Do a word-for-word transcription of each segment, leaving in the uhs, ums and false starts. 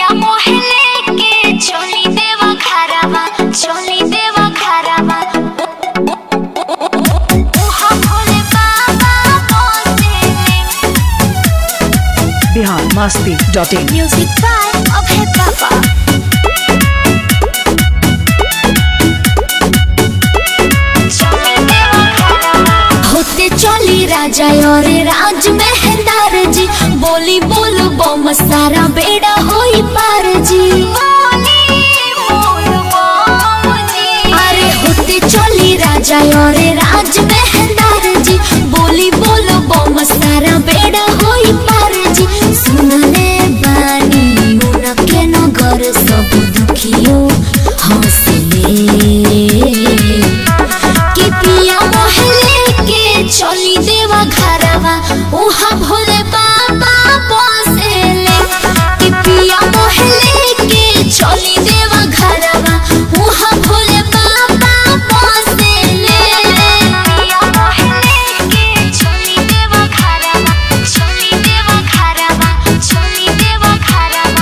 मोहले के चली देवा घरवा चली देवा घरवा ओहा भोले बाबा बोले Bihar Masti dot in. Music by Abhay Baba. चली राजा और राज मेहंदार जी बोली बोलो बम सारा बेड़ा होई पार जी। अरे होते चली राजा और राज मेहंदार जी बोली बोलो बम सारा बेड़ा होई पार जी। सुनने बानी उनके नगर सब दुखियों हंसले कि पिया मोहले चली देवा घरवा ओहा भोले बाबा बसेले कि पिया मोहले के चली देवा घरवा ओहा भोले बाबा बसेले पिया मोहले के चली देवा घरवा चली देवा घरवा चली देवा घरवा।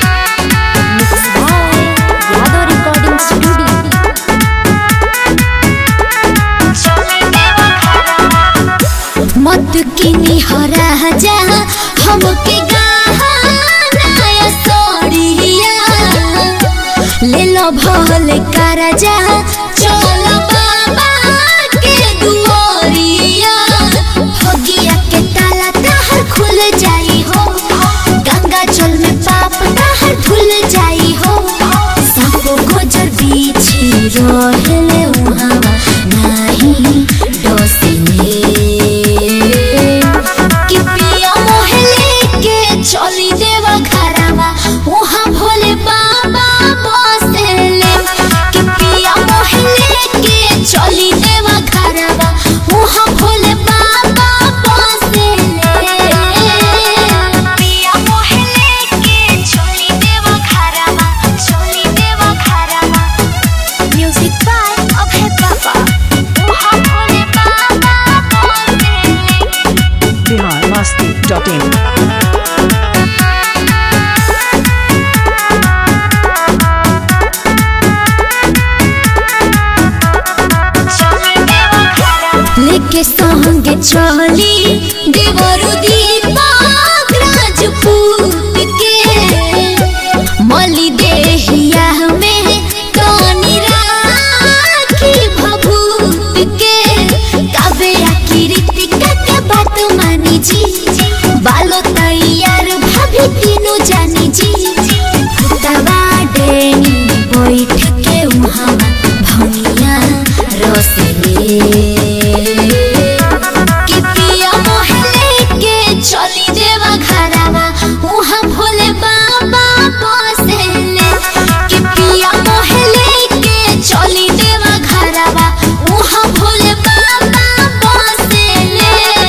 Yadav recording studio. मत किनी हरा जा हमके गाना सोरिया ले लो भले कर जा चलो बाबा के दुआरिया भगिया के ताला तहर खुल जाई हो गंगा जल में पाप तहर धुल जाई हो सबको गुजर बीछी रहले वहां नहीं डोसिले चली देवा घरवा वहाँ भोले बाबा बसेले कि पिया मोहले के चली देवा घरवा वहाँ भोले बाबा बसेले पिया मोहले के चली देवा घरवा चली देवा घरवा। म्यूजिक बाय अभय बाबा। वहाँ भोले बाबा बसेले बिहार मस्ती डॉट इन। लेके संगे चली देवरु दीपक राजपूत के मली देहिया में कानी राखी भभूत के काव्या की रीतिका के बात मानी जी बालो तैयार भाभी तीनों जानी जी फुटवा डेनी बैठ के वहाँ भंगिया रसले चली देवा घरवा वहाँ भोले बाबा बसेले कि पिया मोहले के चली देवा घरवा वहाँ भोले बाबा बसेले।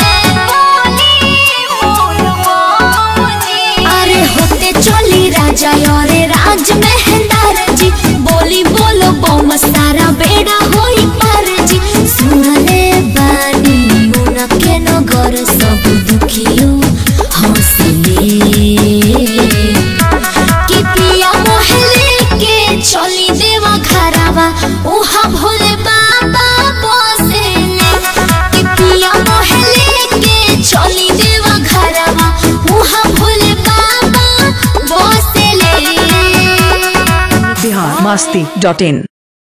अरे होते चली राजा और राज मेहंदार जी बोली बोलो बम सारा बेड़ा होई पार जी। सुनले बानी उनके नगर सब दुखियों हंसले कि पिया मोहले के चली देवा घरवा ओहा भोले बाबा बसेले कि पिया मोहले के चली देवा घरवा ओहा भोले बाबा बसेले। बिहार मस्ती डॉट इन।